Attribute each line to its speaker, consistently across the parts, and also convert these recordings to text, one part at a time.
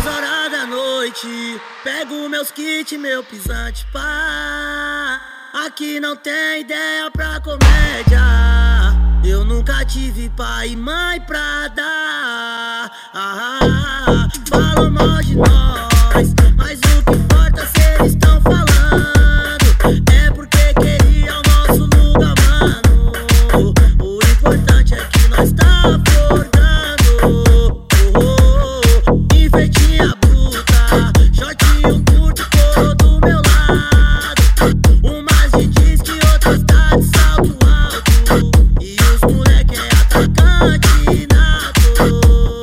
Speaker 1: horas da noite, pego meus kits, meu pisante, pá. Aqui não tem ideia pra comédia. Eu nunca tive pai e mãe pra dar. Falam mal de nós, mas o que importa é se eles estão falando. É porque queria o nosso lugar, mano. O importante é que nós tá acordando. Enfeitinha bruta, shortinho curto, coro do meu lado. Umas de disque, outras tá de salto alto. E os moleque é atacante nato.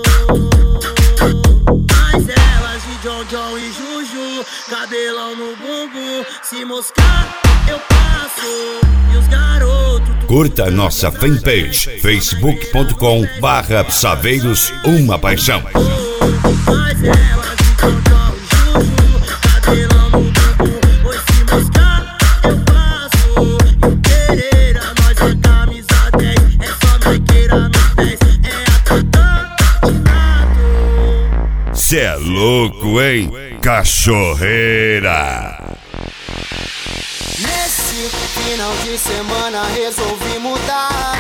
Speaker 1: Mas elas de John John e Juju, cabelão no bumbum. Se moscar, eu passo. E os garotos...
Speaker 2: Curta nossa fanpage, facebook.com/Psaveiros Uma Paixão.
Speaker 1: Mas elas de John John e Juju, cabelão no bumbum. Oi, se moscar, eu passo. E o Pereira, nós é camisa 10. É só Nikeira nos pés, é atacante nato.
Speaker 2: Cê é louco, hein? Cachorreira!
Speaker 3: Nesse final de semana resolvi mudar.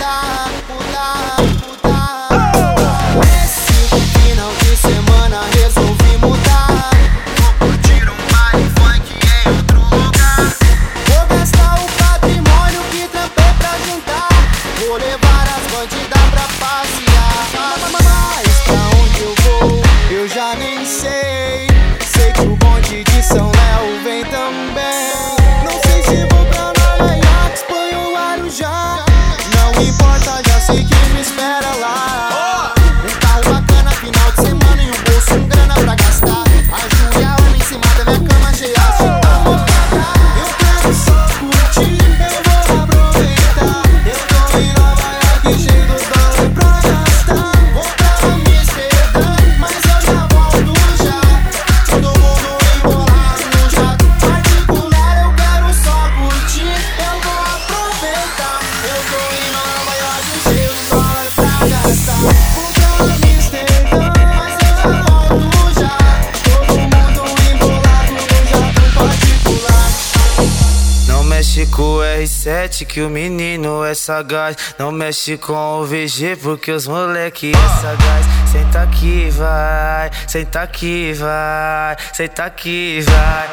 Speaker 3: Nesse final de semana resolvi mudar. Vou curtir um baile funk em outro lugar. Vou gastar o patrimônio que trampei pra juntar. Vou levar as bandidas pra passear. Mas pra onde eu vou, eu já nem sei. Sei que o bonde de São Léo vem também. Não sei se vou pra Nova York, Espanha ou Arujá. Não importa, já sei que me espera lá. Um carro bacana, final de semana e um bolso com grana pra gastar. Ajoelhando em cima da minha cama cheia de almofada. Eu quero só curtir, eu vou aproveitar. Eu tô em Nova York cheio do dólar pra gastar. Vou pra Amsterdã, mas eu já volto já. Todo mundo embolado no jato particular. Eu quero só curtir, eu vou aproveitar. Eu tô em Nova York cheio do dólar pra gastar. Vou pra Amsterdã, mas eu já volto já. Todo mundo embolado no jato particular. Não mexe com o R7 que o menino é sagaz. Não mexe com o VG porque os moleque é sagaz. Senta aqui, vai, senta aqui, vai, senta aqui, vai.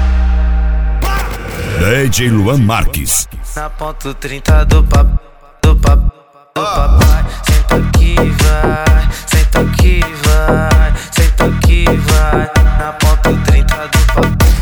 Speaker 2: DJ Luan Marques.
Speaker 3: Na ponto 30 do papai. Senta aqui, vai, senta aqui, vai, senta aqui, vai. Na ponto 30 do papai.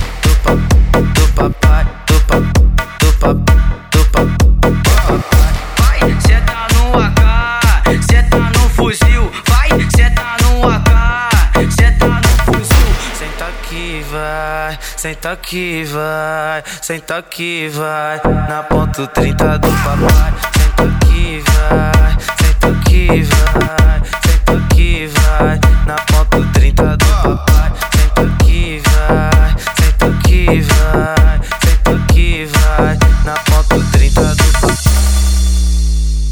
Speaker 3: Vai, senta no AK, senta no fuzil. Vai, senta no AK, senta no fuzil. Senta aqui, vai, senta aqui, vai, senta aqui, vai. Na ponto 30 do papai. Senta aqui, vai, senta aqui, vai.